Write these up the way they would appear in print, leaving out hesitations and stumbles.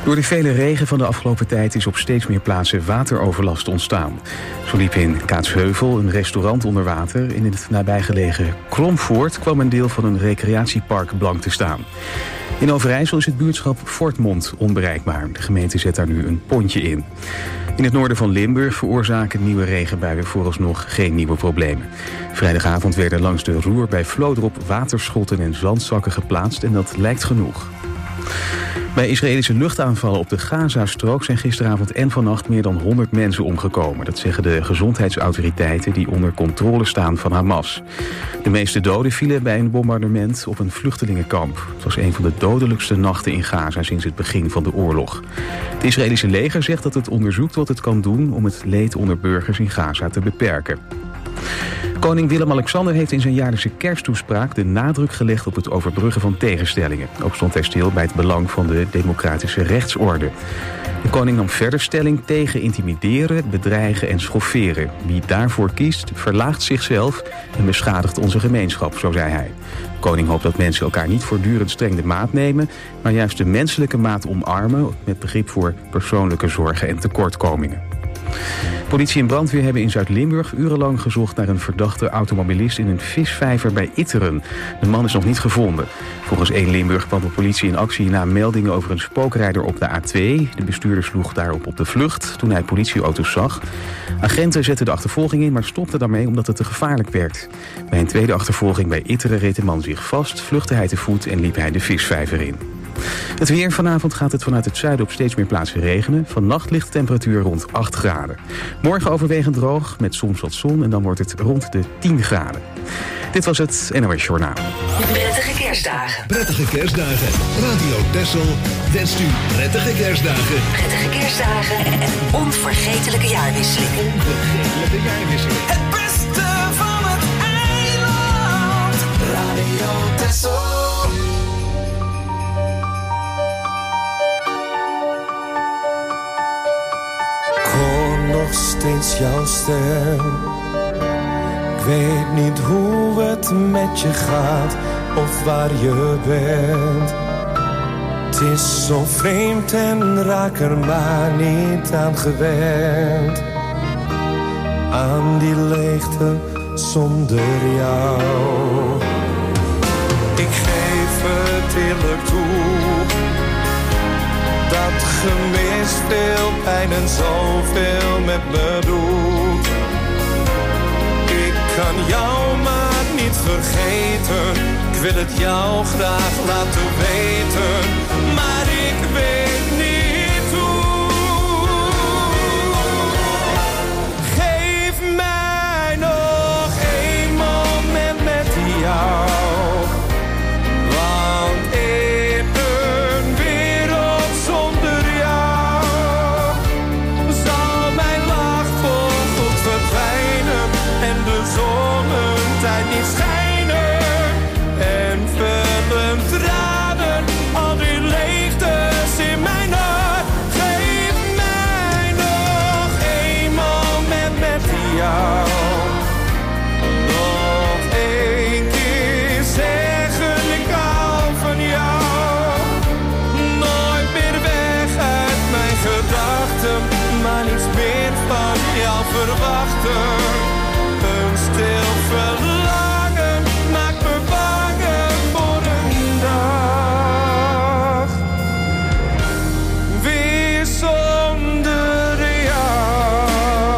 Door de vele regen van de afgelopen tijd is op steeds meer plaatsen wateroverlast ontstaan. Zo liep in Kaatsheuvel een restaurant onder water. In het nabijgelegen Kromvoort kwam een deel van een recreatiepark blank te staan. In Overijssel is het buurtschap Voortmond onbereikbaar. De gemeente zet daar nu een pontje in. In het noorden van Limburg veroorzaken nieuwe regenbuien vooralsnog geen nieuwe problemen. Vrijdagavond werden langs de Roer bij Vlodrop waterschotten en zandzakken geplaatst en dat lijkt genoeg. Bij Israëlische luchtaanvallen op de Gazastrook zijn gisteravond en vannacht meer dan 100 mensen omgekomen. Dat zeggen de gezondheidsautoriteiten die onder controle staan van Hamas. De meeste doden vielen bij een bombardement op een vluchtelingenkamp. Het was een van de dodelijkste nachten in Gaza sinds het begin van de oorlog. Het Israëlische leger zegt dat het onderzoekt wat het kan doen om het leed onder burgers in Gaza te beperken. Koning Willem-Alexander heeft in zijn jaarlijkse kersttoespraak de nadruk gelegd op het overbruggen van tegenstellingen. Ook stond hij stil bij het belang van de democratische rechtsorde. De koning nam verder stelling tegen intimideren, bedreigen en schofferen. Wie daarvoor kiest, verlaagt zichzelf en beschadigt onze gemeenschap, zo zei hij. De koning hoopt dat mensen elkaar niet voortdurend streng de maat nemen, maar juist de menselijke maat omarmen met begrip voor persoonlijke zorgen en tekortkomingen. Politie en brandweer hebben in Zuid-Limburg urenlang gezocht naar een verdachte automobilist in een visvijver bij Itteren. De man is nog niet gevonden. Volgens 1 Limburg kwam de politie in actie na meldingen over een spookrijder op de A2. De bestuurder sloeg daarop op de vlucht toen hij politieauto's zag. Agenten zetten de achtervolging in, maar stopten daarmee omdat het te gevaarlijk werd. Bij een tweede achtervolging bij Itteren reed de man zich vast, vluchtte hij te voet en liep hij de visvijver in. Het weer. Vanavond gaat het vanuit het zuiden op steeds meer plaatsen regenen. Vannacht ligt de temperatuur rond 8 graden. Morgen overwegend droog met soms wat zon en dan wordt het rond de 10 graden. Dit was het NOS Journaal. Prettige kerstdagen. Prettige kerstdagen. Radio Texel wenst u prettige kerstdagen. Prettige kerstdagen en een onvergetelijke jaarwisseling. Het beste van het eiland. Radio Texel. Nog steeds jouw stem. Ik weet niet hoe het met je gaat of waar je bent. Het is zo vreemd en raak er maar niet aan gewend. Aan die leegte zonder jou. Ik geef het eerlijk toe. Dat gemis veel pijn en zoveel met me doet. Ik kan jou maar niet vergeten. Ik wil het jou graag laten weten. Maar ik weet niet hoe. Geef mij nog 1 moment met jou. Een stil verlangen maakt me bang voor een dag. Weer zonder jou.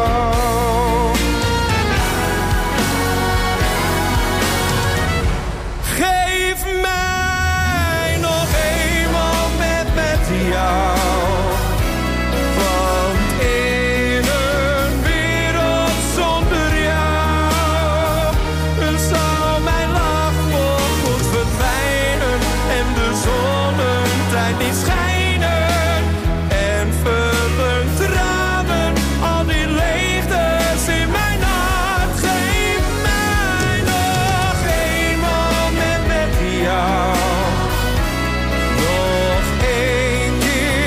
Geef mij nog 1 moment met jou. Nog 1 keer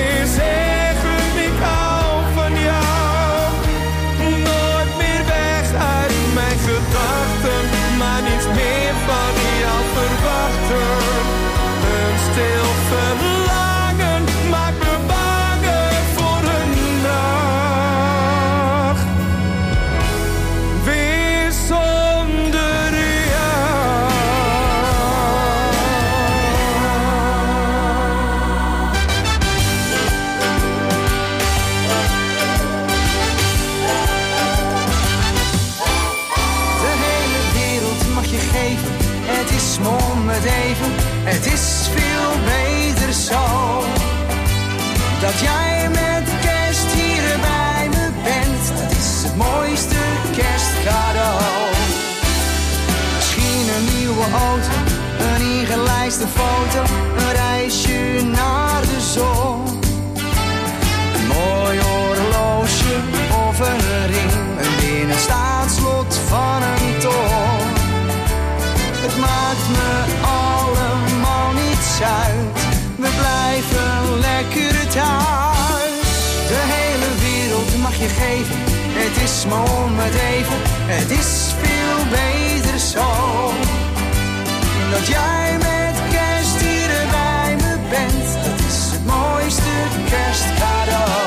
Dat jij met kerst hier bij me bent, dat is het mooiste kerstcadeau. Misschien een nieuwe auto, een ingelijste foto, een reisje naar de zon. Een mooi horloge of een ring, een binnenstaatsslot van een toren. Het maakt me allemaal niets uit, we blijven lekker thuis. De hele wereld mag je geven, het is maar om het even. Het is veel beter zo, dat jij met kerst hier bij me bent. Dat is het mooiste kerstcadeau.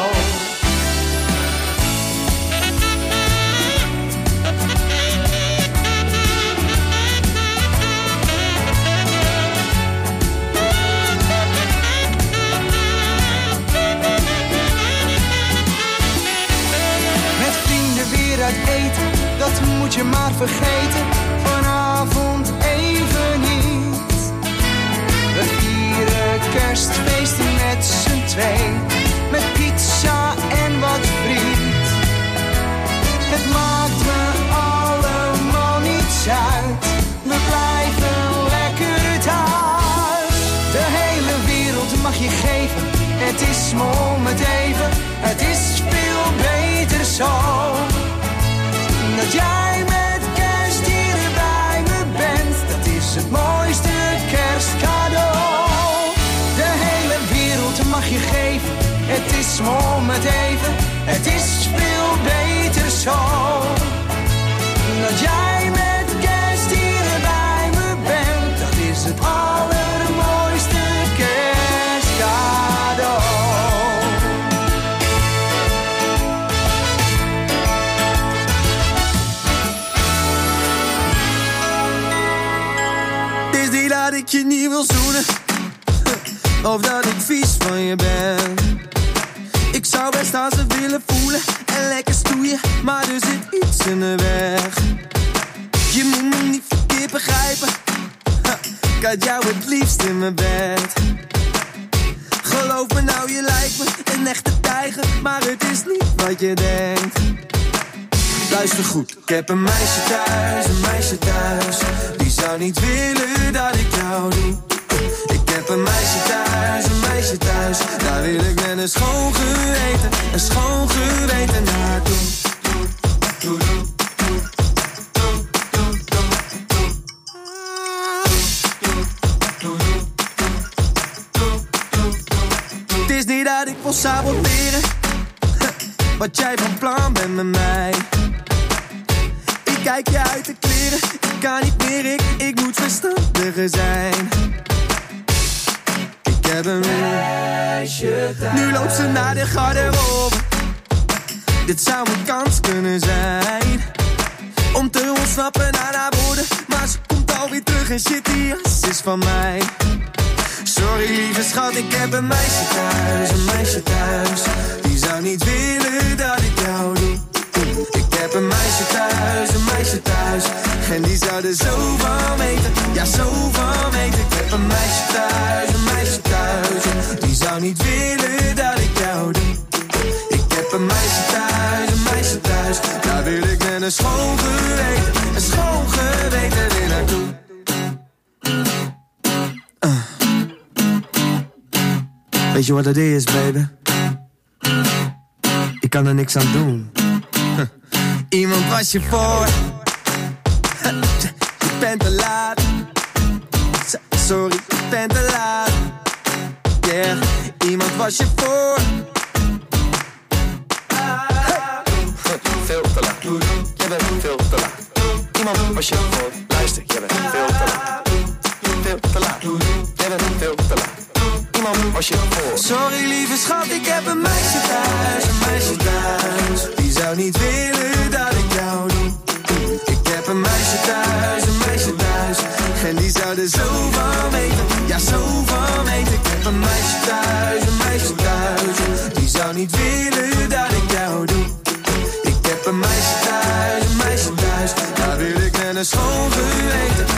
Uit eten, dat moet je maar vergeten, vanavond even niet. We vieren kerstfeesten met z'n twee, met pizza en wat friet. Het maakt me allemaal niets uit, we blijven lekker thuis. De hele wereld mag je geven, het is maar om het even. Het is veel beter zo, dat jij met kerst hier bij me bent. Dat is het mooiste kerstcadeau. De hele wereld mag je geven, het is maar om het even. Het is veel beter zo, dat jij met kerst hier bij me bent. Dat is het allermooiste kerstcadeau. Dat ik je niet wil zoenen, of dat ik vies van je ben. Ik zou best aan ze willen voelen en lekker stoeien, maar er zit iets in de weg. Je moet me niet verkeerd begrijpen, ik had jou het liefst in mijn bed. Geloof me nou, je lijkt me een echte tijger, maar het is niet wat je denkt. Luister goed, ik heb een meisje thuis, die zou niet willen dat ik jou doe. Ik heb een meisje thuis, daar wil ik met een schoon geweten naartoe. Het is niet dat ik wil saboteren, wat jij van plan bent met mij. Kijk je uit de kleren, ik kan niet meer, ik moet verstandiger zijn. Ik heb een meisje thuis. Nu loopt ze naar de garderobe. Dit zou een kans kunnen zijn om te ontsnappen aan haar woorden, maar ze komt alweer terug en shit, die jas is van mij. Sorry lieve schat, ik heb een meisje thuis, die zou niet willen dat ik jou doe. Ik heb een meisje thuis, en die zou er zo van weten, ja zo van weten. Ik heb een meisje thuis, die zou niet willen dat ik jou doe. Ik heb een meisje thuis, daar wil ik met een schoon geweten weer naartoe. Weet je wat het is, baby? Ik kan er niks aan doen. Iemand was je voor. Je bent te laat. Sorry, je bent te laat. Yeah, iemand was je voor. Veel te laat. Je bent veel te laat. Iemand was je voor. Luister, je bent veel te laat. Veel te laat. Je bent veel te laat. Iemand was je voor. Sorry lieve schat, ik heb een meisje thuis, die zou niet willen dat ik jou doe. Ik heb een meisje thuis, en die zou er zo van weten, ja zo van weten. Ik heb een meisje thuis, die zou niet willen dat ik jou doe. Ik heb een meisje thuis, daar wil ik met een schoon geweten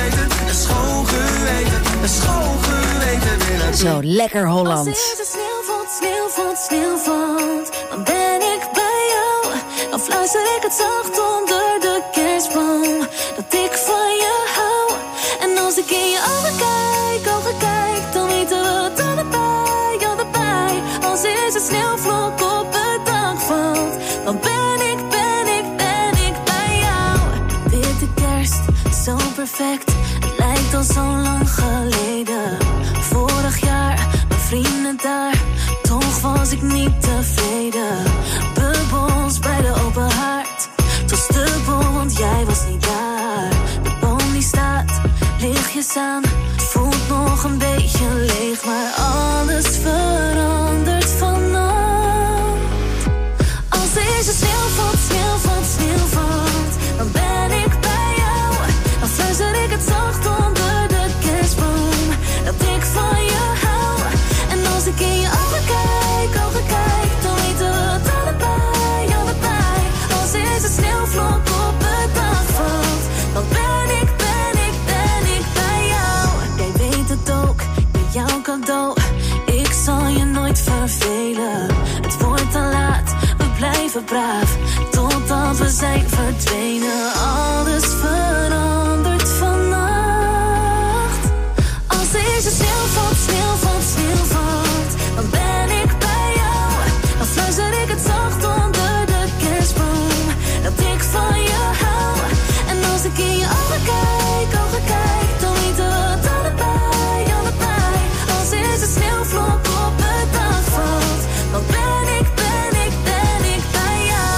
weer naartoe. Zo lekker Holland. sneeuw valt, dan ben ik bij jou. Dan fluister ik het zacht onder de kerstboom, dat ik van je hou. En als ik in je ogen kijk, dan weten we het allebei. Als eerst een sneeuwvlok op het dak valt, dan ben ik bij jou. Witte kerst, zo perfect, het lijkt al zo lang geleden. Vorig jaar, mijn vrienden daar, toch was ik niet tevreden. Bubbels bij de open haard, tot stubbel, want jij was niet daar. De boom die staat, lichtjes aan, voelt nog een beetje leeg, maar alles verandert vannacht. Als deze sneeuw valt, dan ben ik bij jou. Dan fluister ik het zacht onder de kerstboom, dat ik van je hou. En als ik in je ogen kijk, dan weten we het allebei. Als deze sneeuwvlok op het dak valt, dan ben ik bij jou. Jij weet het ook, met jouw cadeau, ik zal je nooit vervelen. Het wordt te laat, we blijven braaf, totdat we zijn verdwenen. Alles verandert vannacht. Als deze sneeuw valt, dan ben ik bij jou. Dan fluister ik het zacht onder de kerstboom, dat ik van je hou. En als ik in je ogen kijk, dan weten we het allebei. Als deze sneeuwvlok op het dak valt, dan ben ik bij jou.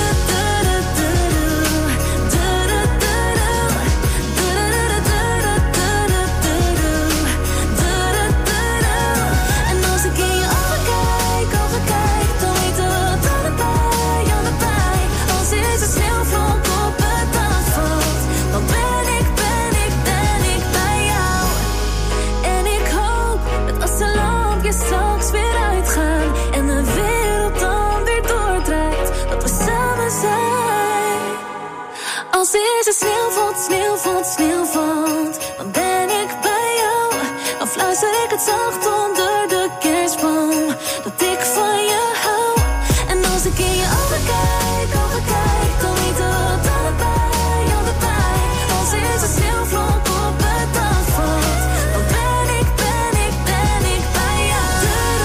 En als ik in je ogen kijk, dan weten we het allebei. Als deze sneeuwvlok op het dak valt, dan ben ik bij jou. En ik hoop dat als de lampjes straks weer uitgaan en de wereld dan weer doordraait, dat we samen zijn. Als deze sneeuw valt, dan ben ik bij jou. Dan fluister ik het zacht onder de kerstboom, dat ik van je hou. En als ik in je ogen kijk, dan weten we het allebei. Als deze sneeuwvlok op het dak valt, dan ben ik bij jou.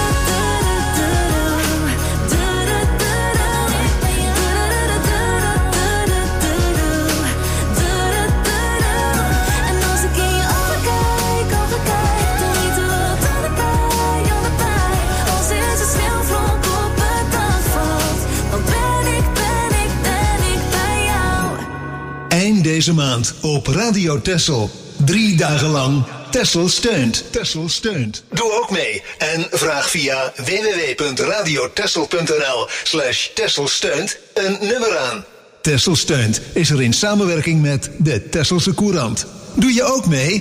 En als ik in je ogen kijk, dan weten we het allebei. Als deze sneeuwvlok op het dak valt, dan ben ik bij jou. Eind deze maand op Radio Texel. 3 dagen lang Texel steunt. Doe ook mee en vraag via www.radiotexel.nl/Texel steunt een nummer aan. Texel steunt is er in samenwerking met de Texelse Courant. Doe je ook mee?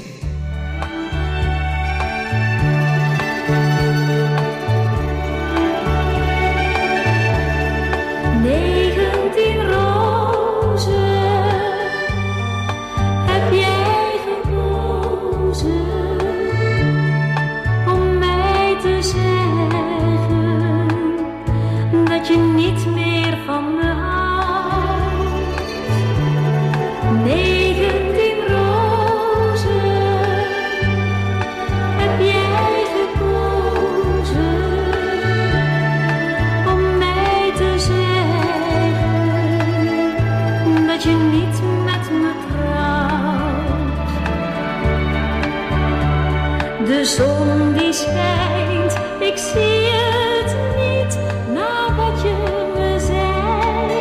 Heb jij gekozen om mij te zeggen dat je niet meer van me houdt? 19 rozen, heb jij gekozen om mij te zeggen dat je niet met me trouwt? De zon die schijnt, ik zie het niet, na wat je me zei.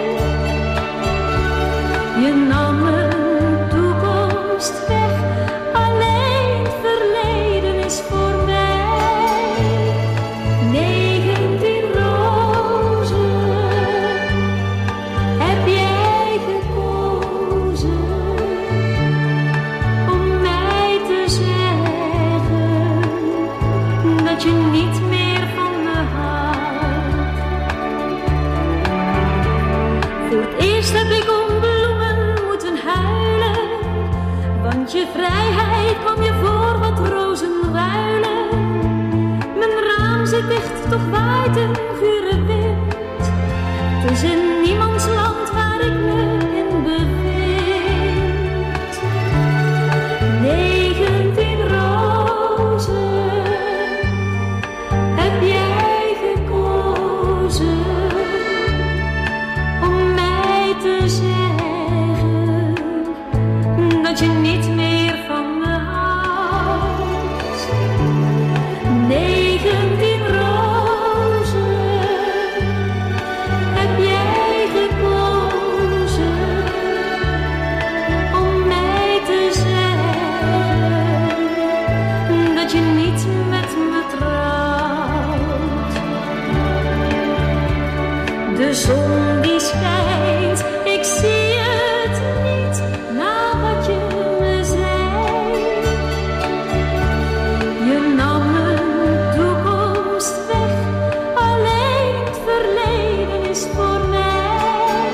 Je nam mijn toekomst weg, alleen verleden is voorbij. 19 rozen, heb jij gekozen om mij te zeggen dat je niet meer van me houdt? Voor het eerst heb ik om bloemen moeten huilen, want je vrijheid kwam je voor wat rozen ruilen. Mijn raam ik dicht, toch waait een gure wind. Het is in niemands land waar ik me in bevind. 19 rozen heb jij gekozen om mij te zeggen dat je niet meer van me houdt. 19 rozen heb jij gekozen om mij te zeggen dat je niet met me trouwt. De zon die schijnt, ik zie het niet na wat je me zei. Je nam mijn toekomst weg, alleen het verleden is voor mij.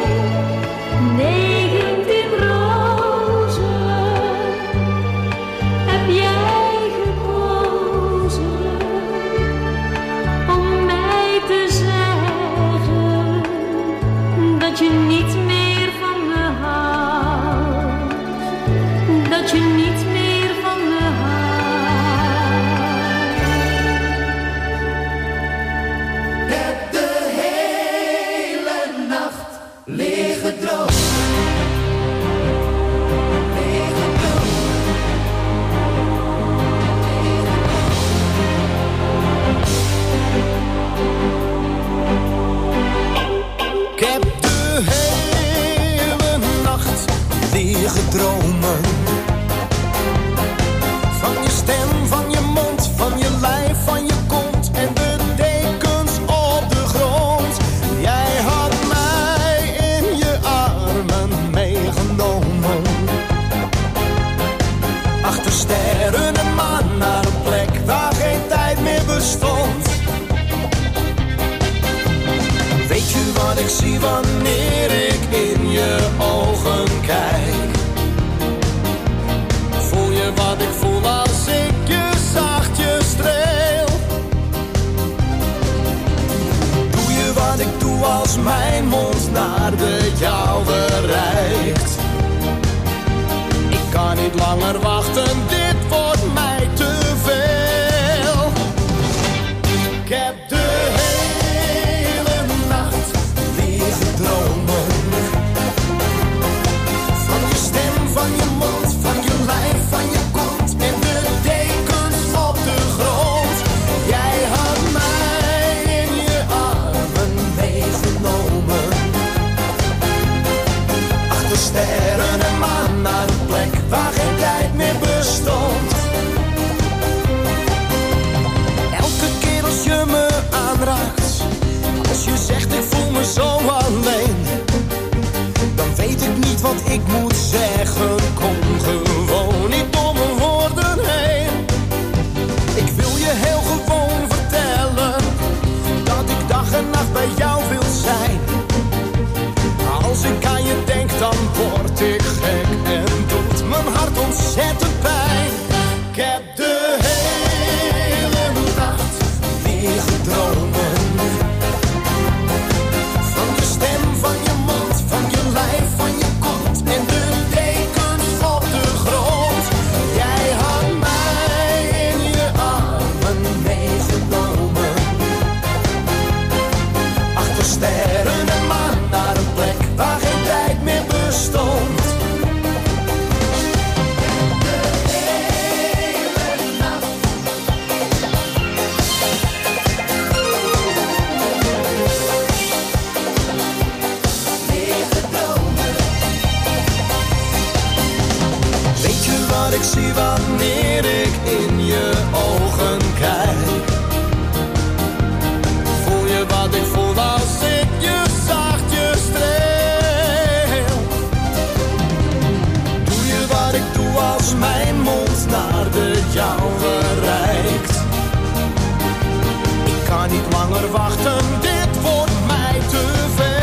19 rozen heb jij gekozen om mij te zeggen dat je niet meer van me houdt. Dat je niet meer van me houdt. Heb de hele nacht liggen dromen. Ik heb de hele nacht liggen dromen. Van je stem, van je mond, van je lijf, van je kont en de dekens op de grond. Jij had mij in je armen meegenomen. Achter sterren en maan naar een plek waar geen tijd meer bestond. Weet je wat ik zie wanneer ik in je ogen kijk? Voel je wat ik voel als ik je zachtjes streel? Doe je wat ik doe als mijn mond naar de jouwe reikt? Ik kan niet langer wachten, dit wordt mij te veel. Ik heb de hele nacht liggen dromen. Van je stem, van je mond, van je lijf, van je kont en de dekens op de grond. Jij had mij in je armen meegenomen. Achter sterren en maan naar een plek waar geen tijd meer bestond. Elke keer als je me aanraakt, als je zegt ik voel me zo alleen, dan weet ik niet wat ik moet zeggen. Kom gewoon niet om mijn woorden heen. Ik wil je heel gewoon vertellen dat ik dag en nacht bij jou wil zijn. Als ik aan je denk dan word ik gek en doet mijn hart ontzettend pijn. Ik heb de hele nacht liggen dromen. Van je stem, van je mond, van je lijf, van je kont en de dekens op de grond. Jij had mij in je armen meegenomen. Achter sterren en maan naar een plek waar geen tijd meer bestond. Weet je wat ik zie wanneer ik in je ogen kijk? Voel je wat ik voel als ik je zachtjes streel? Doe je wat ik doe als mijn mond naar de jouwe reikt? Ik kan niet langer wachten, dit wordt mij te veel.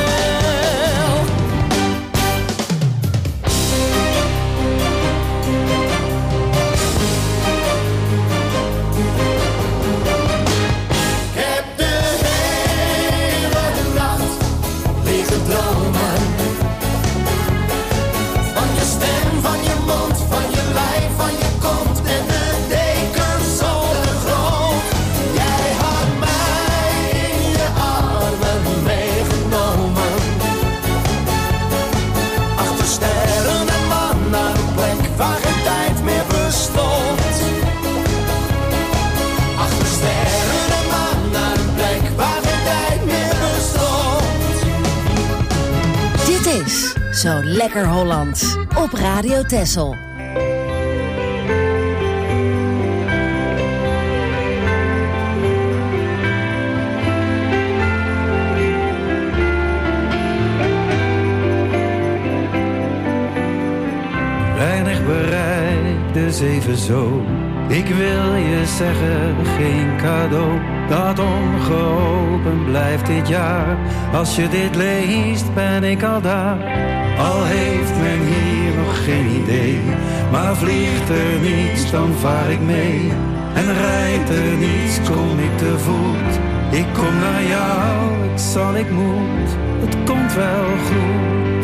Zo lekker Hollands. Op Radio Texel. Weinig bereikt, dus even zo. Ik wil je zeggen, geen cadeau dat ongeopend blijft dit jaar. Als je dit leest, ben ik al daar. Al heeft men hier nog geen idee. Maar vliegt er niets, dan vaar ik mee. En rijdt er niets, kom ik te voet. Ik kom naar jou, ik moet. Het komt wel goed.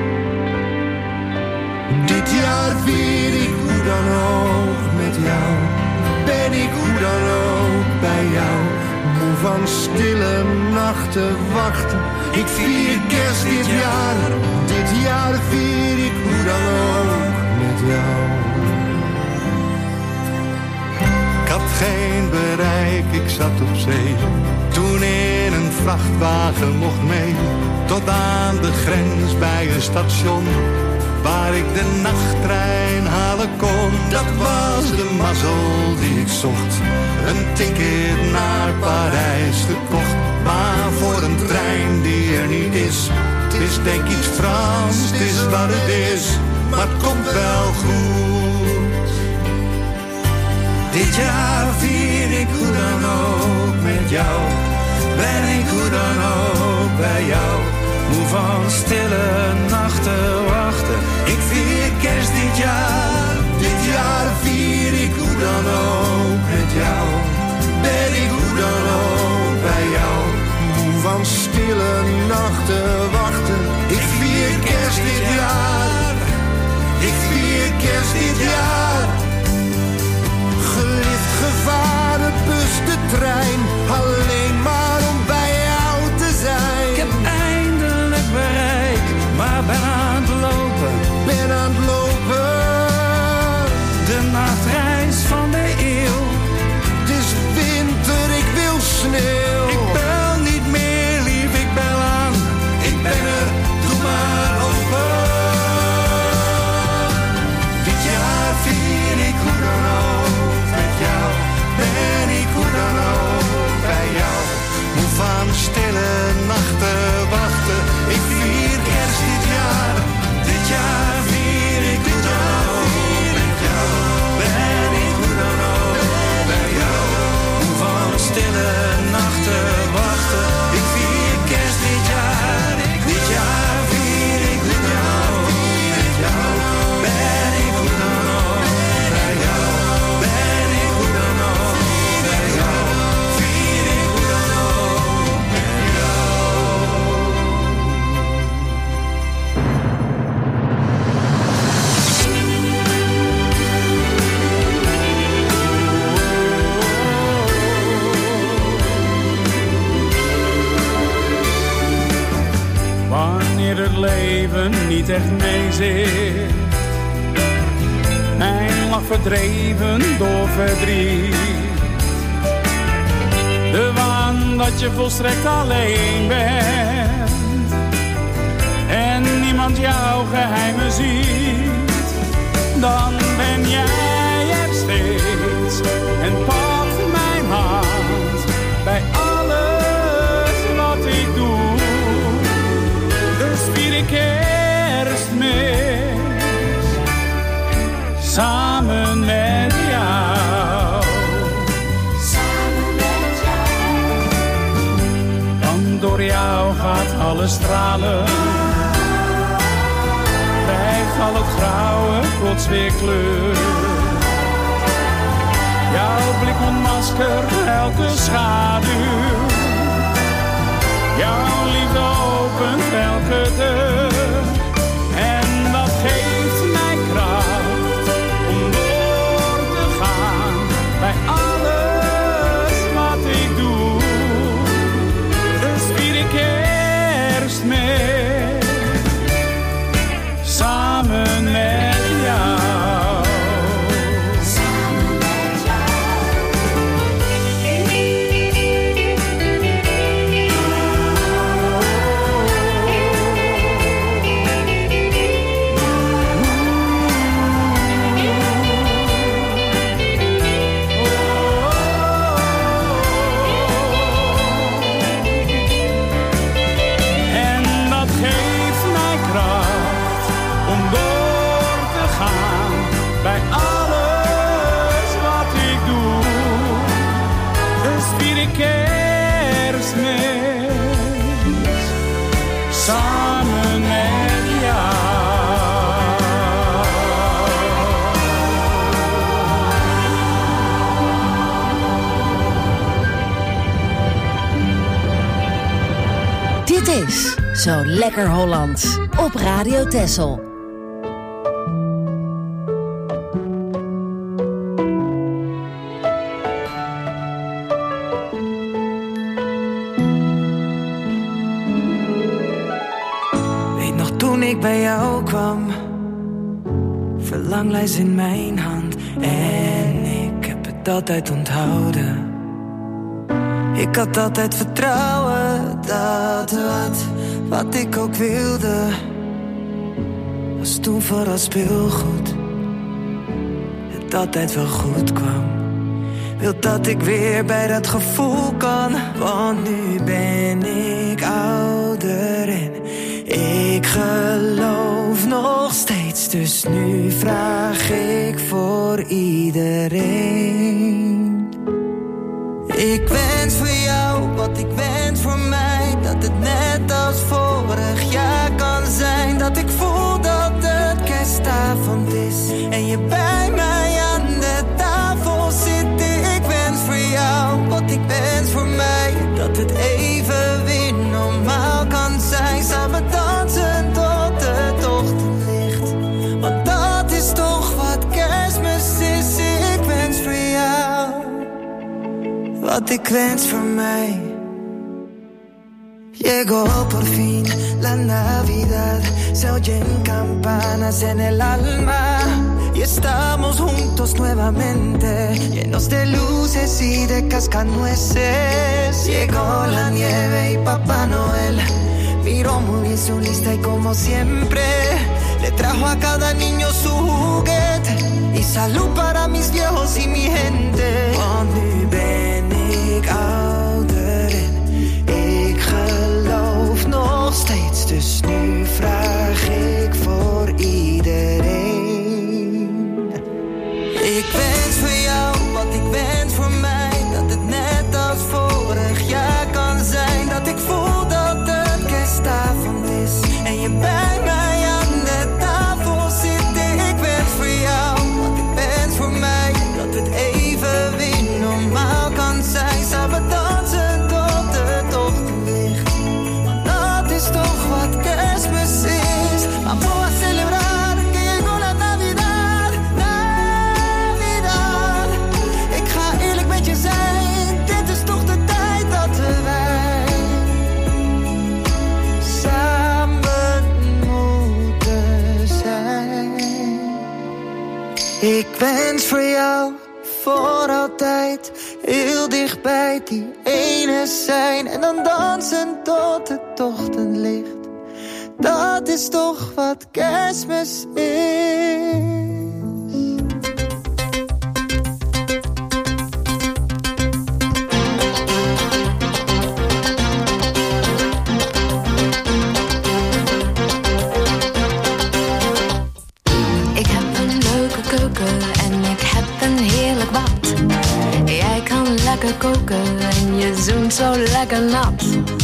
Dit jaar vier ik hoe dan ook met jou. Ben ik hoe dan ook bij jou. Moe van stille nachten wachten. Ik vier kerst dit jaar. Dit jaar vier ik hoe dan ook met jou. Ik had geen bereik, ik zat op zee. Toen in een vrachtwagen mocht mee. Tot aan de grens bij een station. Waar ik de nachttrein halen kon. Dat was de mazzel die ik zocht. Een ticket naar Parijs gekocht. Maar voor een trein die er niet is. Het is denk iets Frans, het is wat het is. Maar het komt wel goed. Dit jaar vier ik hoe dan ook met jou. Ben ik hoe dan ook bij jou. Moe van stille nachten wachten. Ik vier kerst dit jaar. Dit jaar vier ik hoe dan ook met jou. Ben ik hoe dan ook bij jou. Moe van stille nachten wachten. Ik vier kerst dit jaar. Ik vier kerst dit jaar. Gelift, gevaren, bus, de trein. Alleen maar om bij jou te zijn. Ik heb eindelijk bereikt, maar ben aan het lopen. Ben aan het lopen. De nachtreis van de eeuw. Het is winter, ik wil sneeuw. Ik bel niet meer lief, ik bel aan. Ik ben er, doe maar open. Dit jaar vier ik hoe dan ook met jou. Ben ik hoe dan ook bij jou. Moe van stille nachten wachten. Ik vier kerst dit jaar. Dit jaar vier ik hoe dan ook met jou. Ben ik hoe dan ook bij jou. Moe van stille nachten wachten. Ik vier kerst dit jaar. Dit jaar vier ik hoe dan ook met jou. Ben ik hoe dan ook bij jou. Ben ik hoe dan ook bij jou. Vier ik hoe dan ook met jou. Wanneer het leven niet echt meezit, mijn lach verdreven door verdriet. De waan dat je volstrekt alleen bent en niemand jouw geheimen ziet. Dan ben jij er steeds en pak mijn hand bij alles wat ik doe. Dus vier ik kerstmis samen met jou. Samen met jou. Want door jou gaat alles stralen. Krijgt al het grauwe plots weer kleur. Jouw blik ontmaskert elke schaduw. Jouw liefde opent elke deur. En dat geeft mij kracht om door te gaan bij alles wat ik doe. Dus vier ik kerstmis samen met jou. Samen met jou. mis, samen met jou. Dit is Zo Lekker Hollands op Radio Texel. Weet nog toen ik bij jou kwam, verlanglijst in mijn hand en ik heb het altijd onthouden. Ik had altijd vertrouwen dat wat ik ook wilde, was toen vooral speelgoed. Het altijd wel goed kwam. Wil dat ik weer bij dat gevoel kan, want nu ben ik ouder en ik geloof nog steeds. Dus nu vraag ik voor iedereen. Ik wens voor jou wat ik wens voor mij, dat het net als vorig jaar kan zijn. Dat ik voel dat het kerstavond is en je bij mij aan de tafel zit. Ik wens voor jou wat ik wens voor mij, dat het even weer normaal kan zijn. Samen dansen tot het ochtendlicht, want dat is toch wat Kerstmis is. Ik wens voor jou wat ik wens voor mij. Llegó por fin la Navidad, se oyen campanas en el alma y estamos juntos nuevamente, llenos de luces y de cascanueces. Llegó la nieve y Papá Noel miró muy bien su lista y como siempre le trajo a cada niño su juguete y salud para mis viejos y mi gente. Want nu ben ik ouder en ik geloof nog steeds, dus nu vraag ik voor iedereen. Ik wens voor jou wat ik wens voor mij, dat het net als vorig jaar kan zijn. Dat ik voel dat het kerstavond is en je bij mij aan de tafel zit. Ik wens voor jou wat ik wens voor mij, dat het even weer normaal kan zijn. Samen dansen tot het ochtendlicht, want dat is toch wat Kerstmis is. Vamos a celebrar que llegó la Navidad, Navidad. Ik ga eerlijk met je zijn, dit is toch de tijd dat wij samen moeten zijn. Ik wens voor jou voor altijd heel dichtbij die ene zijn en dan dansen tot het ochtendlicht. Dat is toch wat Kerstmis is. Ik heb een leuke keuken en ik heb een heerlijk bad. Jij kan lekker koken en je zoent zo lekker nat.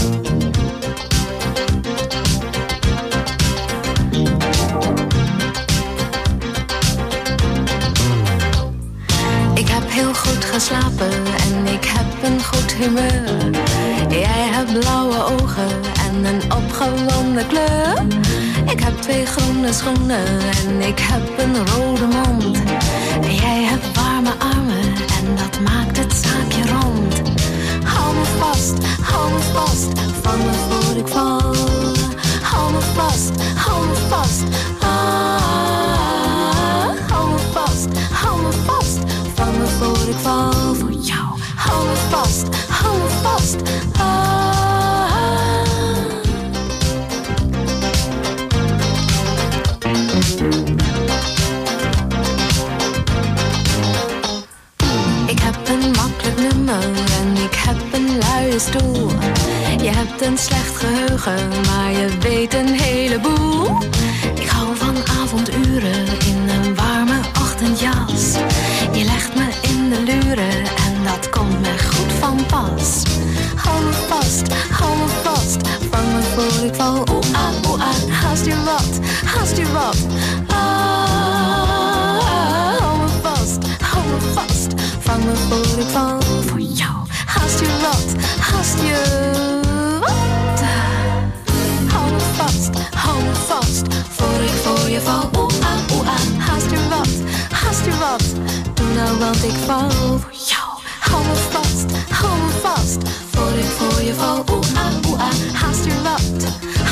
Ik heb heel goed geslapen en ik heb een goed humeur. Jij hebt blauwe ogen en een opgewonden kleur. Ik heb 2 groene schoenen en ik heb een rode mond. En jij hebt warme armen en dat maakt het zaakje rond. Hou me vast, vang me voor ik val. Hou me vast, hou me vast, vang me voor ik val voor jou. Hou me vast, Ik heb een makkelijk nummer en ik heb een luie stoel. Je hebt een slecht geheugen, maar je weet een heleboel. Ik hou van avonduren in een warme ochtendjas. Je legt me in de luren en dat komt me goed van pas. Hou me vast, voor ik val. Oeh ah, haast je wat, haast je wat. Hou me vast, vang me voor ik val. Voor jou, haast je wat, haast je wat. Hou me vast, voor ik voor je val. Oeh ah, haast je wat. Doe nou want ik val voor jou. Hou me vast, voor ik voor je val. Oeh ah, haast je wat.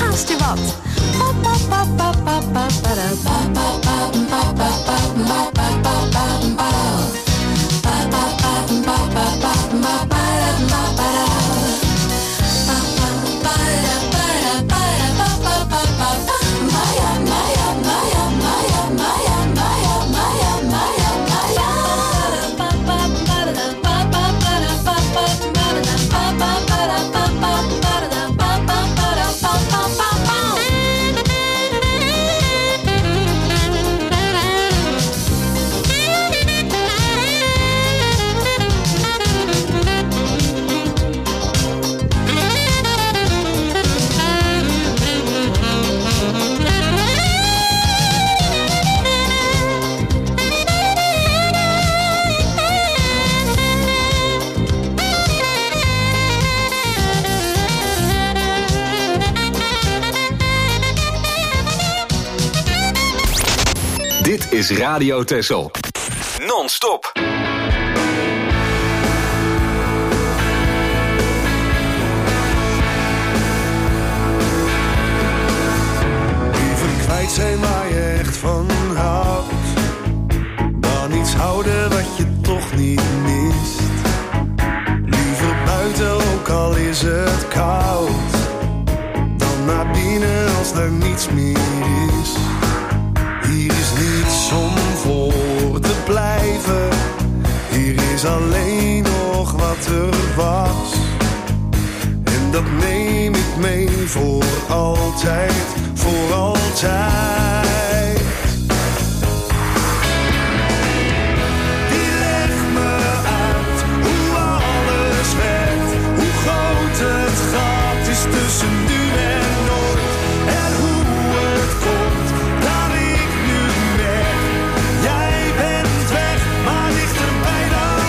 Dit is Radio Texel. Non-stop. Liever kwijt zijn waar je echt van houdt, dan iets houden wat je toch niet mist. Liever buiten, ook al is het koud, dan naar binnen als er niets meer is. Hier is niets om voor te blijven. Hier is alleen nog wat er was. En dat neem ik mee voor altijd, voor altijd. Die legt me uit hoe alles werkt, hoe groot het gat is tussen nu en nooit. En hoe het komt dat ik nu merk, jij bent weg, maar dichterbij dan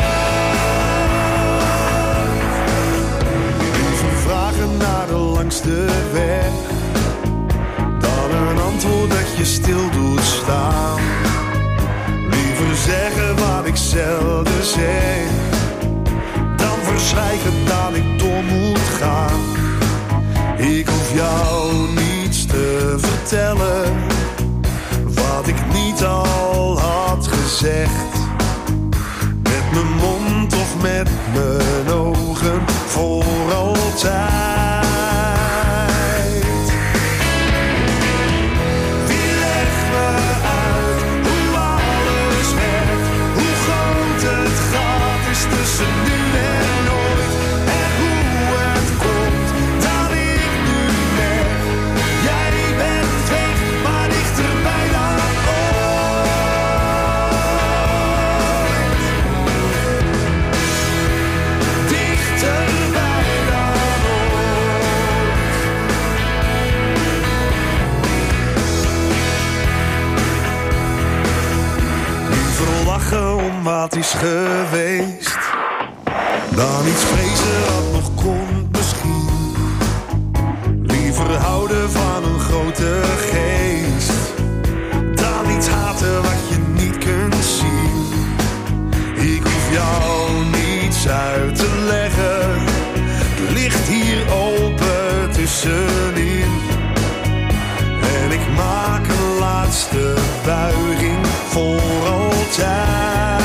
ooit. Liever vragen naar de langste weg, dan een antwoord dat je stil doet staan. Liever zeggen wat ik zelden zeg, dan verzwijgen dat ik door moet gaan. Ik hoef jou niets te vertellen, wat ik niet al had gezegd. Met mijn mond of met mijn ogen, voor altijd. Wie legt me uit hoe alles werkt, hoe groot het gat is tussen nu en nooit. En hoe het komt dat ik nu merk, jij bent weg, maar dichterbij dan ooit. Dichterbij dan ooit. Liever lachen om wat is geweest, dan iets vrezen wat nog komt misschien. Liever houden van een grote geest, dan iets haten wat je niet kunt zien. Ik hoef jou niets uit te leggen, het ligt hier open tussenin. En ik maak een laatste buiging voor altijd.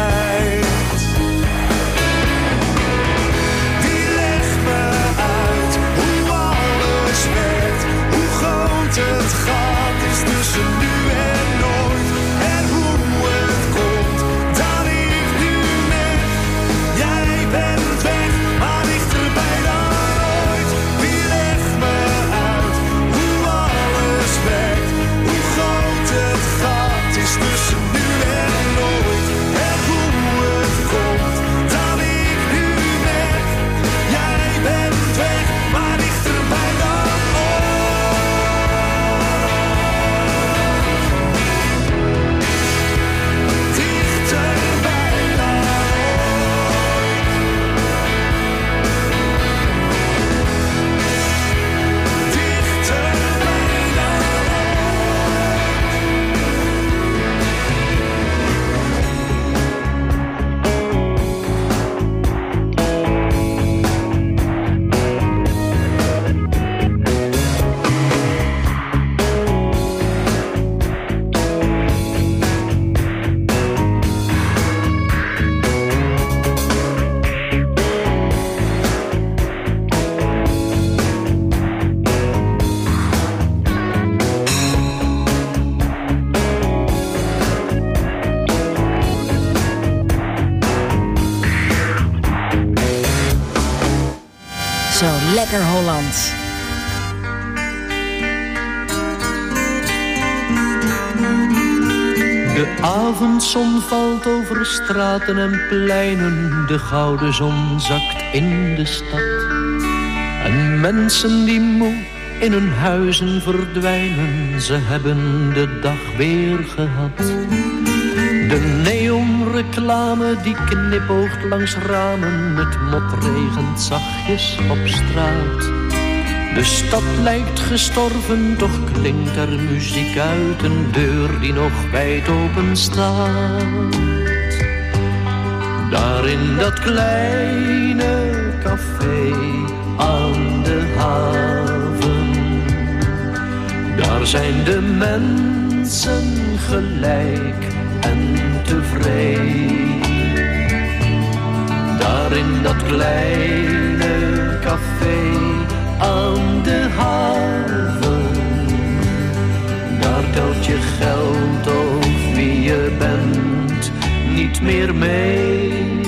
Die legt me uit hoe alles werkt, hoe groot het gat is tussen nu en nooit. En hoe het komt dat ik nu merk, jij bent weg, maar dichterbij dan ooit. Wie legt me uit hoe alles werkt, hoe groot het gat is tussen nu en nooit. Zo lekker Holland. De avondzon valt over straten en pleinen. De gouden zon zakt in de stad. En mensen die moe in hun huizen verdwijnen. Ze hebben de dag weer gehad. De neonreclame die knipoogt langs ramen. Het motregent zachtjes op straat. De stad lijkt gestorven, toch klinkt er muziek uit een deur die nog wijd open staat. Daar in dat kleine café aan de haven, daar zijn de mensen gelijk en tevreden. Daar in dat kleine café aan de haven, daar telt je geld of wie je bent niet meer mee.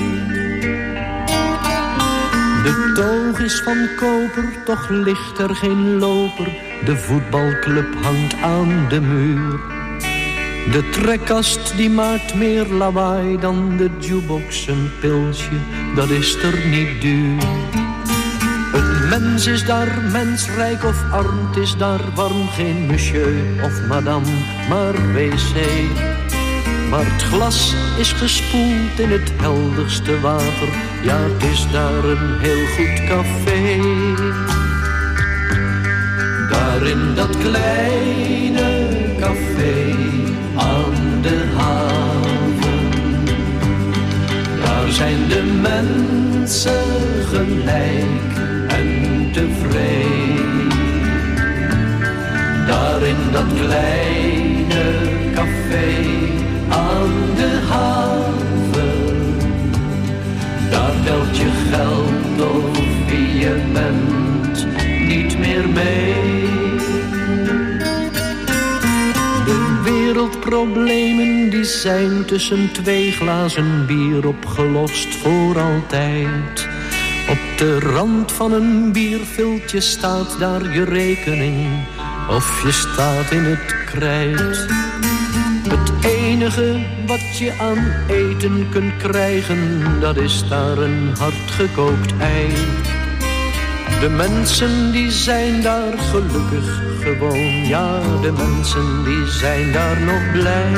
De toog is van koper, toch ligt er geen loper. De voetbalclub hangt aan de muur. De trekkast die maakt meer lawaai dan de jukebox. Een pilsje, dat is er niet duur. Een mens is daar mensrijk of arm, het is daar warm. Geen monsieur of madame, maar wc. Maar het glas is gespoeld in het helderste water. Ja, het is daar een heel goed café. Daar in dat kleine café aan de haven, daar zijn de mensen gelijk en tevreden. Daar in dat kleine café aan de haven, daar telt je geld of wie je bent niet meer mee. De wereldproblemen die zijn tussen twee glazen bier opgelost voor altijd. Op de rand van een bierviltje staat daar je rekening, of je staat in het krijt. Het enige wat je aan eten kunt krijgen, dat is daar een hardgekookt ei. De mensen die zijn daar gelukkig gewoon, ja, de mensen die zijn daar nog blij.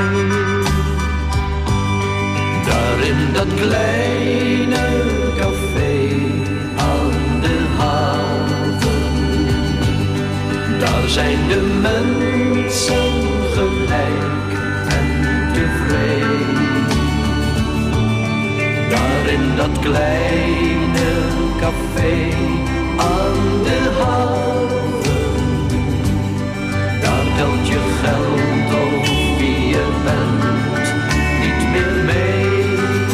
Daar in dat kleine café aan de haven, daar zijn de mensen gelijk en tevreden. Daar in dat kleine café aan de haven, daar telt je geld of wie je bent niet meer mee.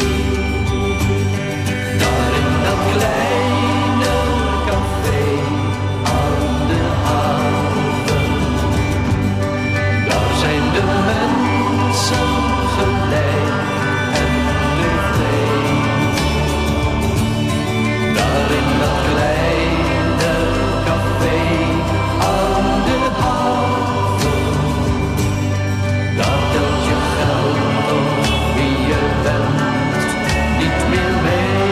Daar in dat kleine café aan de haven, daar zijn de mensen gelijk en tevreden. Daar in dat kleine café aan de haven, daar telt je geld of wie je bent niet meer mee.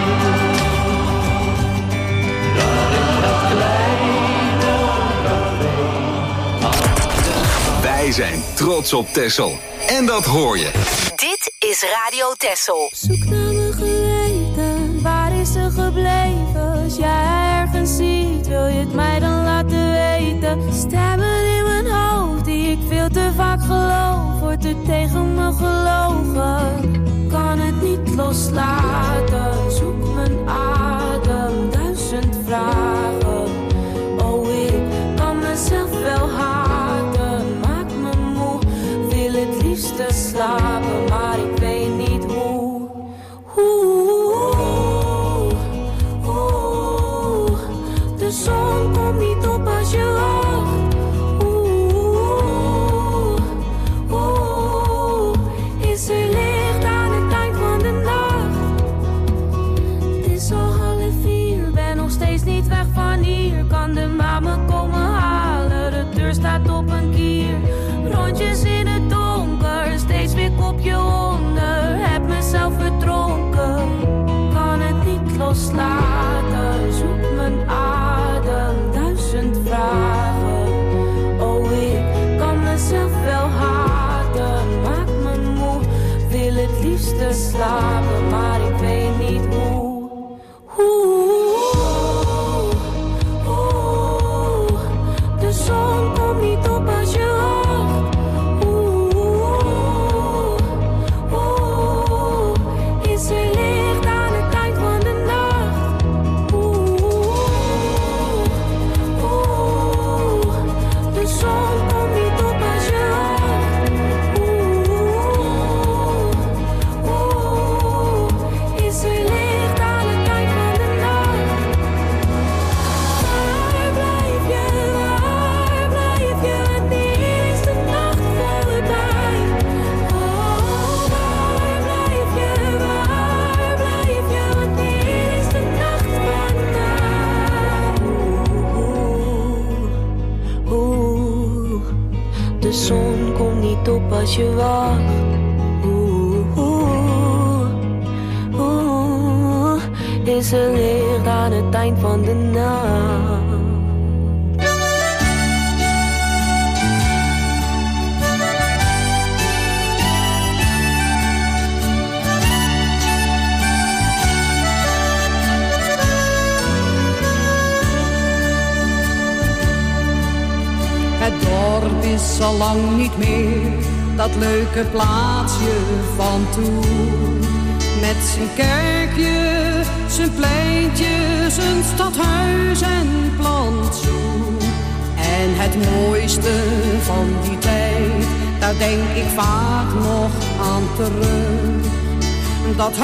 Daar in dat kleine café aan de... Wij zijn trots op Texel. En dat hoor je. Dit is Radio Texel. Zoek naar mijn geweten, waar is ze gebleven? Als jij ergens ziet, wil je het mij dan laten weten? Stemmen in mijn hoofd die ik veel te vaak geloof, wordt er tegen me gelogen. Kan het niet loslaten, zoek mijn adem, 1000 vragen. Oh, ik kan mezelf wel haten, maak me moe, wil het liefste slapen, maar ik weet niet hoe. De zon komt niet op als je wacht. Is er licht aan het eind van de nacht? Het is al 3:30, ben nog steeds niet weg van hier. hier. Kan de maan me komen halen? De deur staat op een kier. Rondjes in het donker, steeds weer kopje onder. Heb mezelf verdronken, kan het niet loslaten. Zoek mijn adem, 1000 vragen. Oh, ik kan mezelf wel haten. Maak me moe, wil het liefste slapen, maar ik weet niet hoe. De zon komt niet op als je wacht. Is er licht aan het eind van de nacht? De zon komt niet op als je wacht. Is er licht aan het eind van de nacht? Waar blijf je, wanneer is de nacht voorbij? Oh, waar blijf je, wanneer is de nacht voorbij? De zon komt niet op als je wacht. Is er licht aan het eind van de nacht? Het dorp is al lang niet meer dat leuke plaatsje van toen. Met zijn kerkje, zijn pleintje, zijn stadhuis en plantsoen. En het mooiste van die tijd, daar denk ik vaak nog aan terug. Dat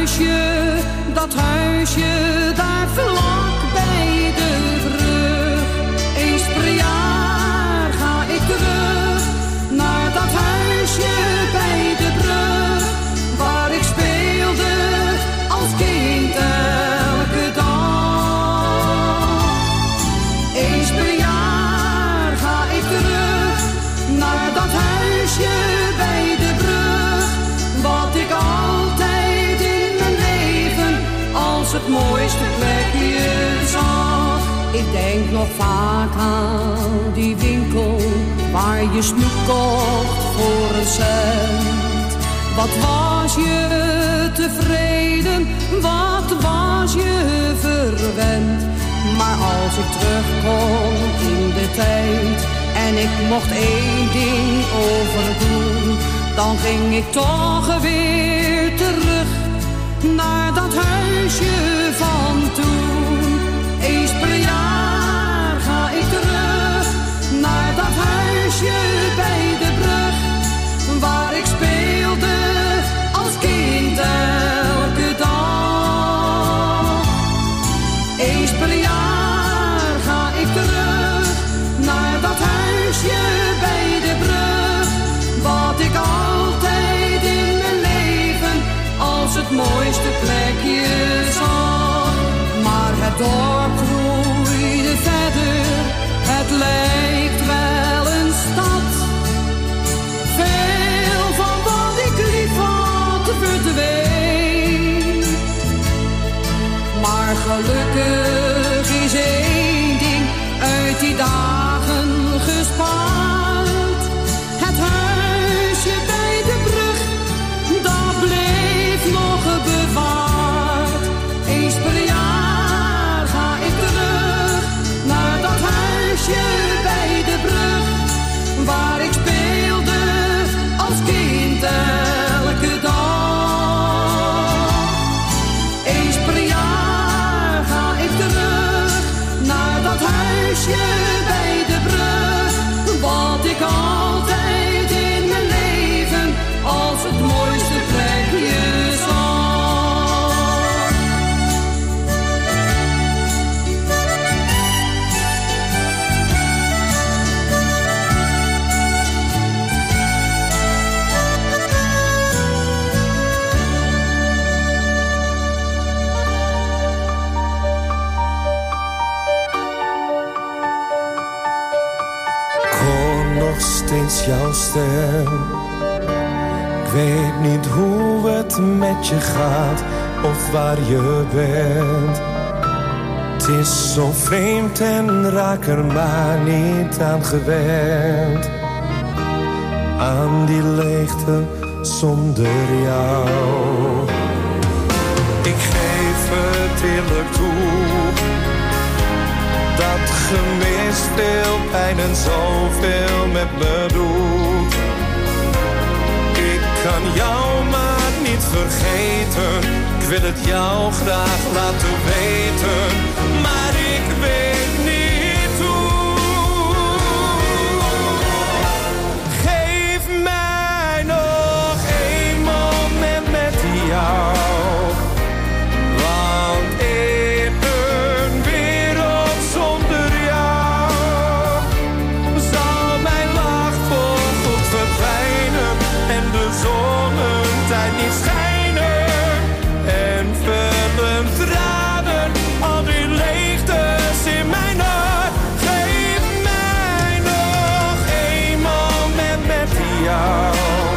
huisje, daar vlak bij de brug. Eens per jaar ga ik terug naar dat huisje bij de brug, waar ik speelde als kind elke dag. Eens per jaar ga ik terug naar dat huisje bij de brug, wat ik altijd in mijn leven als het mooiste plekje zag. Ik denk nog vaak aan die winkel waar je snoep kocht voor een cent. Wat was je tevreden, wat was je verwend. Maar als ik terugkom in de tijd en ik mocht één ding overdoen, dan ging ik toch weer terug naar dat huisje van toen. Eens per jaar ga ik terug naar dat huisje bij de brug, waar ik speelde als kind elke dag. Eens per jaar ga ik terug naar dat huisje bij de brug, wat ik altijd in mijn leven als het mooiste plekje zag. Maar het dorp groeide verder, het lijkt wel een stad. Veel van wat ik lief had verdween. Maar gelukkig is één ding uit die dagen gespaard. Het huisje bij de brug, dat bleef nog bewaard. Eens per jaar ga ik terug naar dat huisje bij de brug, waar ik speelde als kind elke dag. Eens per jaar ga ik terug naar dat huisje bij de brug, wat ik altijd in mijn leven als het mooiste plekje zag. nog steeds jouw stem. Ik weet niet hoe het met je gaat of waar je bent. Het is zo vreemd en raak er maar niet aan gewend. Aan die leegte zonder jou. Ik geef het eerlijk toe. Dat gemis veel pijn en zoveel met me doet. Ik kan jou maar niet vergeten. Ik wil het jou graag laten weten. Maar ik weet niet hoe. Geef mij nog één moment met jou. Want in een wereld zonder jou zal mijn lach voorgoed verdwijnen en de zonnetijd niet schijnen. En vullen tranen al die leegtes in mijn hart. Geef mij nog één moment met jou.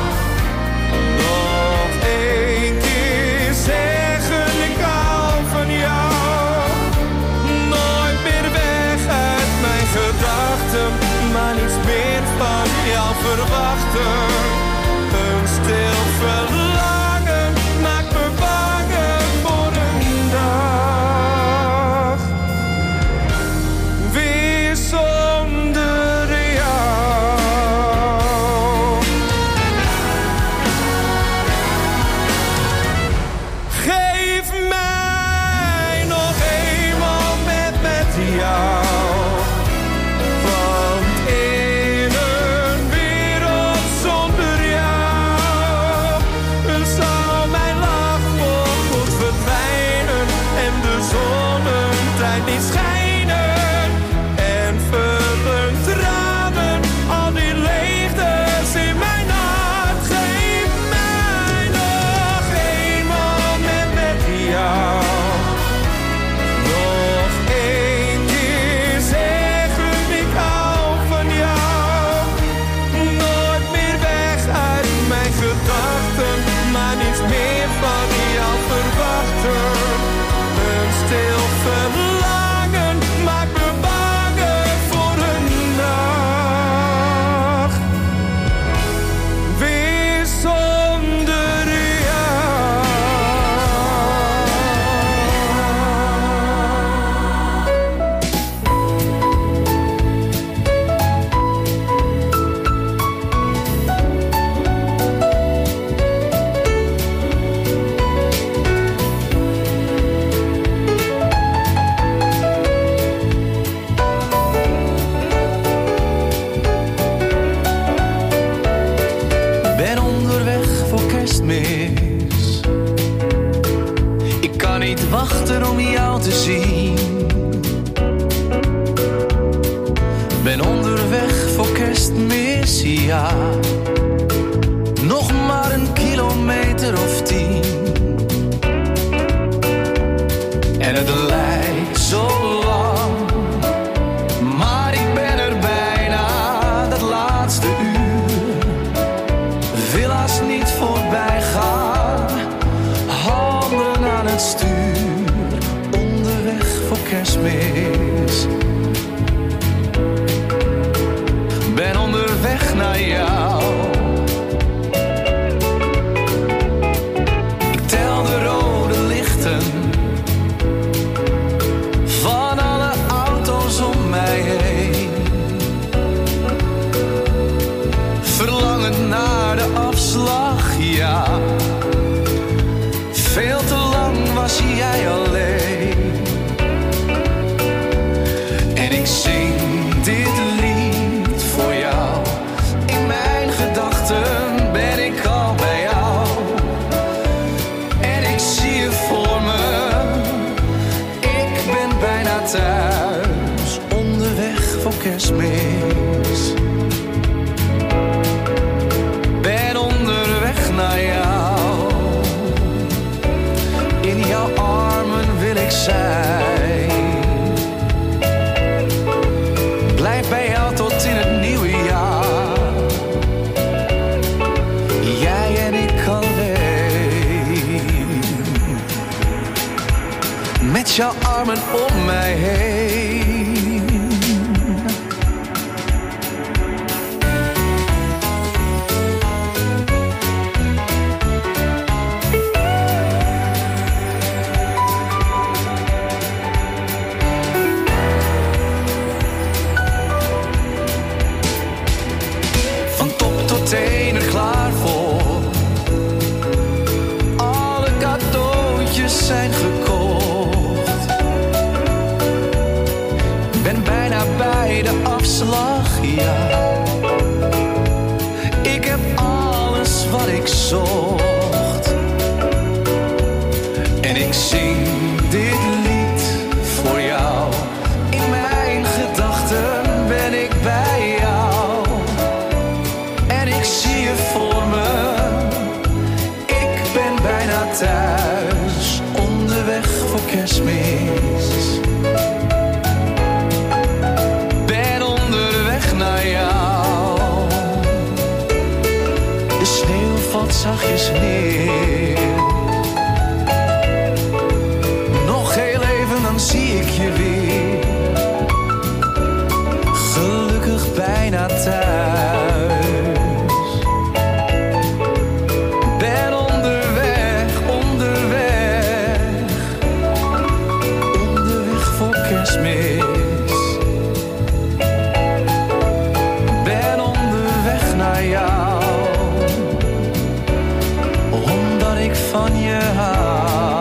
Nog één keer zeggen ik hou van jou. Nooit meer weg uit mijn gedachten, maar niets meer van jou verwachten. Een stil verlangen maakt me bang voor een dag. Weer zonder jou. Geef mij nog één moment met jou. Want in een wereld zonder jou zal mijn lach voorgoed verdwijnen en de zonnetijd niet schijnen. En vullen tranen al die leegtes in mijn hart. Geef mij nog één moment met jou. Nog één keer zeggen ik hou van jou. Nooit meer weg uit mijn gedachten, maar niets meer van jou verwachten. Een stil verlangen maakt me bang voor een dag. Weer zonder jou. Ben onderweg voor Kerstmis. Ik kan niet wachten om jou te zien. Ben onderweg voor Kerstmis, ja. Nog maar een kilometer of 10. En het lijkt zo lang, maar ik ben er bijna. Dat laatste uur wil haast niet voorbij gaan. Handen aan het stuur, onderweg voor Kerstmis. Ben onderweg naar jou. Ik tel de rode lichten van alle auto's om mij heen. Verlangend naar de afslag, ja. Veel te lang was jij alleen. En ik zing dit lied voor jou. In mijn gedachten ben ik al bij jou. En ik zie je voor me. Ik ben bijna thuis. Onderweg voor Kerstmis. Ben onderweg naar jou. In jouw armen wil ik zijn. Blijf bij jou tot in het nieuwe jaar. jouw armen om mij heen. Van top tot teen er klaar voor. Alle cadeautjes zijn gekocht. Ben bijna bij de afslag, ja. Ik heb alles wat ik zocht. En ik zing dit lied voor jou. In mijn gedachten ben ik bij jou. En ik zie je voor me. Ik ben bijna thuis. Onderweg voor Kerstmis. Ben onderweg naar jou. De sneeuw valt zachtjes neer. Nog heel even, dan zie ik je weer. Gelukkig bijna thuis. Ben onderweg, onderweg. Onderweg voor Kerstmis. Ben onderweg naar jou. Omdat ik van je hou.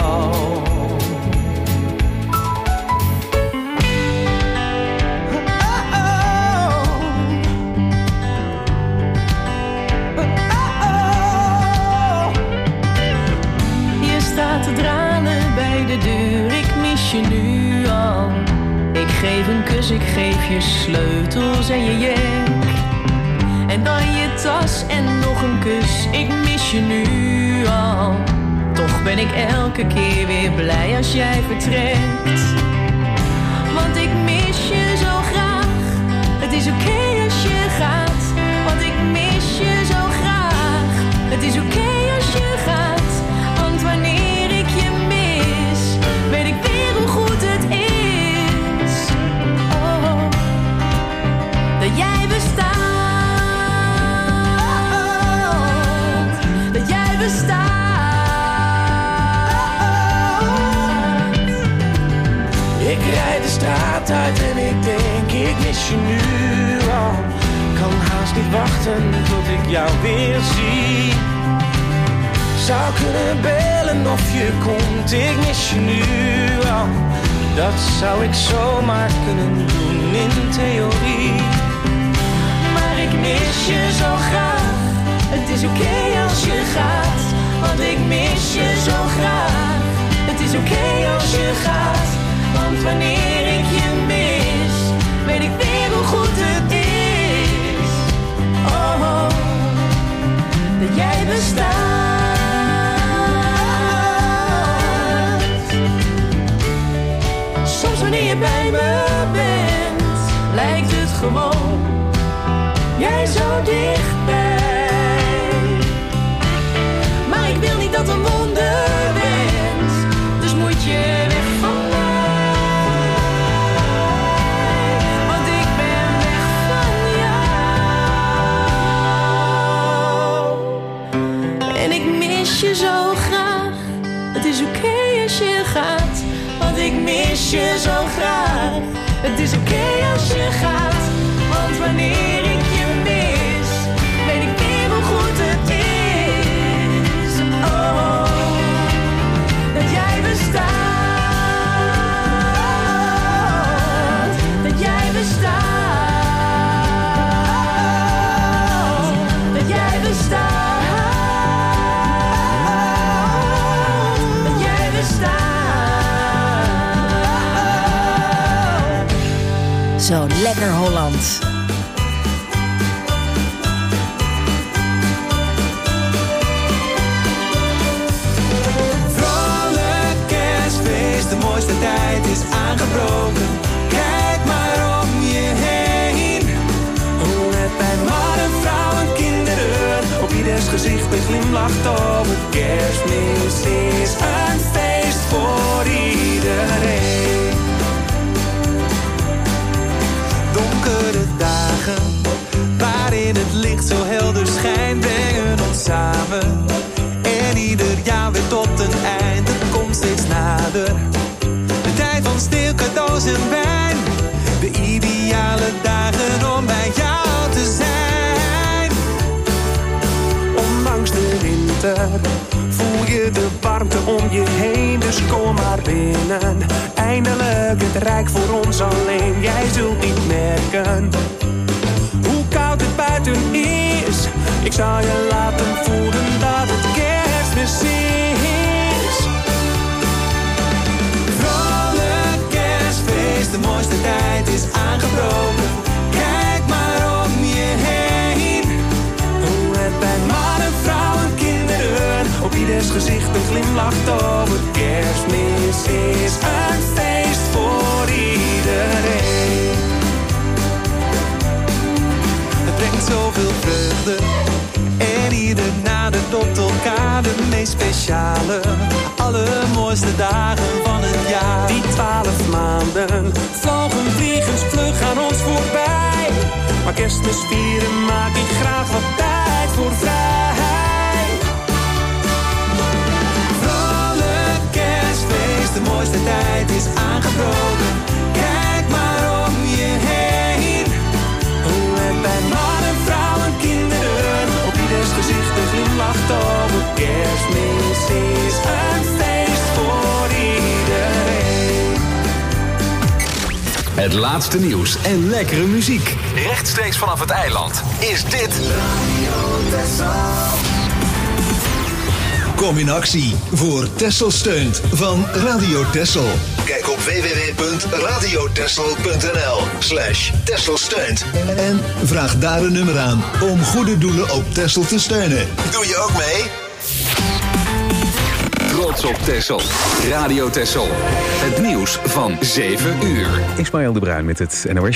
Je staat te dralen bij de deur, ik mis je nu al. Ik geef een kus, ik geef je sleutels en je jek. En dan je tas en nog een kus, ik mis je nu al. Toch ben ik elke keer weer blij als jij vertrekt. Want ik mis je zo graag, het is oké als je gaat. Want ik mis je zo graag, het is oké als je gaat. Want wanneer ik je mis, weet ik weer hoe goed het is. Oh, dat jij bestaat. Dat jij bestaat. Ik rijd de straat uit en ik denk, ik mis je nu al. Kan haast niet wachten tot ik jou weer zie. Zou kunnen bellen of je komt, ik mis je nu al. Dat zou ik zomaar kunnen doen in theorie. Maar ik mis je zo graag, het is oké als je gaat. Want ik mis je zo graag, het is oké als je gaat. Want wanneer ik je mis, weet ik weer hoe goed het is. Oh, dat jij bestaat. Soms wanneer je bij me bent, lijkt het gewoon, jij zo dichtbij. Maar ik wil niet dat een wonder bent, dus moet je weg van mij. Want ik ben weg van jou. En ik mis je zo graag, het is oké als je gaat. Want ik mis je zo graag, het is oké als je gaat. Want wanneer ik je mis, weet ik weer hoe goed het is. Oh, dat jij bestaat. Dat jij bestaat. Dat jij bestaat. Dat jij bestaat. Zo lekker Holland. Vrolijk kerstfeest, de mooiste tijd is aangebroken. Kijk maar om je heen. Hoe het bij mannen, vrouwen, kinderen op ieders gezicht een glimlach tovert. Kerstmis is een feest voor iedereen. winter. De tijd van stil, cadeaus en wijn. De ideale dagen om bij jou te zijn. Ondanks de winter voel je de warmte om je heen. Dus kom maar binnen. Eindelijk het rijk voor ons alleen. Jij zult niet merken hoe koud het buiten is. Ik zal je laten voelen dat het Kerstmis is. Vrolijk kerstfeest, de mooiste tijd is aangebroken. Kijk maar om je heen. Hoe het bij mannen, vrouwen, kinderen op ieders gezicht een glimlach tovert. Kerstmis is een feest voor iedereen. Het brengt zoveel vreugde en ieder nadert tot elkaar. De meest speciale, allermooiste dagen van het jaar. Die 12 maanden vlogen vliegensvlug aan ons voorbij. Maar Kerstmis vieren maak ik graag wat tijd voor vrij. Vrolijk kerstfeest, de mooiste tijd is aangebroken. Kijk maar om je heen. Hoe het bij mannen, vrouwen, kinderen op ieders gezicht een glimlach tovert. Kerstmis is een feest voor iedereen. Het laatste nieuws en lekkere muziek. Rechtstreeks vanaf het eiland is dit Radio Texel. Kom in actie voor Texel steunt van Radio Texel. Kijk op www.radiotexel.nl/Texel steunt en vraag daar een nummer aan om goede doelen op Texel te steunen. Doe je ook mee? Trots op Texel. Radio Texel. Het nieuws van 7 uur. Ismaël de Bruin met het NOS.